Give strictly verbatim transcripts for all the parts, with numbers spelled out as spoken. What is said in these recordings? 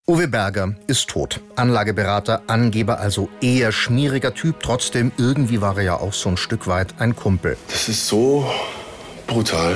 Uwe Berger ist tot. Anlageberater, Angeber, also eher schmieriger Typ. Trotzdem, irgendwie war er ja auch so ein Stück weit ein Kumpel. Das ist so brutal.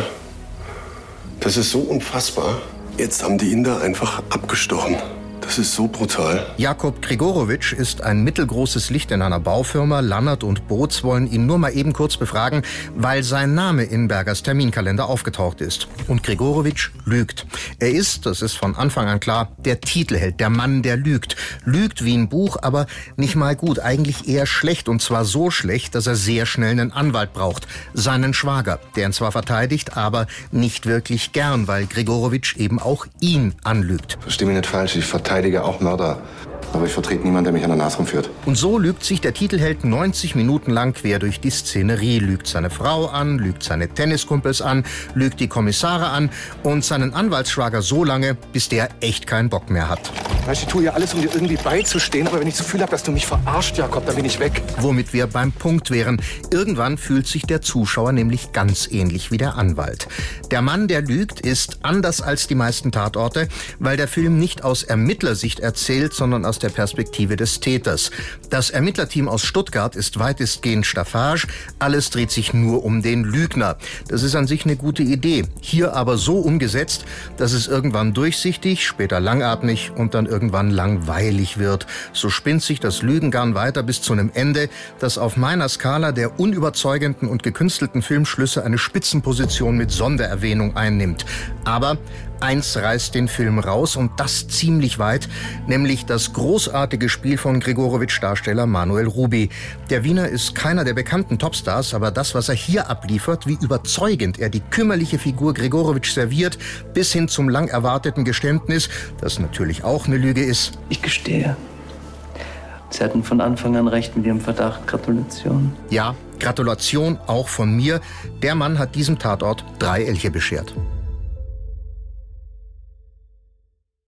Das ist so unfassbar. Jetzt haben die ihn da einfach abgestochen. Das ist so brutal. Jakob Gregorowitsch ist ein mittelgroßes Licht in einer Baufirma. Lannert und Boots wollen ihn nur mal eben kurz befragen, weil sein Name in Bergers Terminkalender aufgetaucht ist. Und Gregorowitsch lügt. Er ist, das ist von Anfang an klar, der Titelheld, der Mann, der lügt. Lügt wie ein Buch, aber nicht mal gut, eigentlich eher schlecht. Und zwar so schlecht, dass er sehr schnell einen Anwalt braucht. Seinen Schwager, der ihn zwar verteidigt, aber nicht wirklich gern, weil Gregorowitsch eben auch ihn anlügt. Versteh mich nicht falsch, ich verteidige auch Mörder. Aber ich vertrete niemanden, der mich an der Nase rumführt. Und so lügt sich der Titelheld neunzig Minuten lang quer durch die Szenerie. Lügt seine Frau an, lügt seine Tenniskumpels an, lügt die Kommissare an und seinen Anwaltsschwager so lange, bis der echt keinen Bock mehr hat. Weißt du, ich tue ja alles, um dir irgendwie beizustehen, aber wenn ich das Gefühl habe, dass du mich verarscht, Jakob, dann bin ich weg. Womit wir beim Punkt wären. Irgendwann fühlt sich der Zuschauer nämlich ganz ähnlich wie der Anwalt. Der Mann, der lügt, ist anders als die meisten Tatorte, weil der Film nicht aus Ermittlersicht erzählt, sondern aus der Perspektive des Täters. Das Ermittlerteam aus Stuttgart ist weitestgehend Staffage. Alles dreht sich nur um den Lügner. Das ist an sich eine gute Idee. Hier aber so umgesetzt, dass es irgendwann durchsichtig, später langatmig und dann irgendwann langweilig wird. So spinnt sich das Lügengarn weiter bis zu einem Ende, das auf meiner Skala der unüberzeugenden und gekünstelten Filmschlüsse eine Spitzenposition mit Sondererwähnung einnimmt. Aber eins reißt den Film raus und das ziemlich weit, nämlich das großartige Spiel von Gregorowitsch-Darsteller Manuel Ruby. Der Wiener ist keiner der bekannten Topstars, aber das, was er hier abliefert, wie überzeugend er die kümmerliche Figur Gregorowitsch serviert, bis hin zum lang erwarteten Geständnis, das natürlich auch eine Lüge ist. Ich gestehe. Sie hatten von Anfang an recht mit Ihrem Verdacht. Gratulation. Ja, Gratulation auch von mir. Der Mann hat diesem Tatort drei Elche beschert.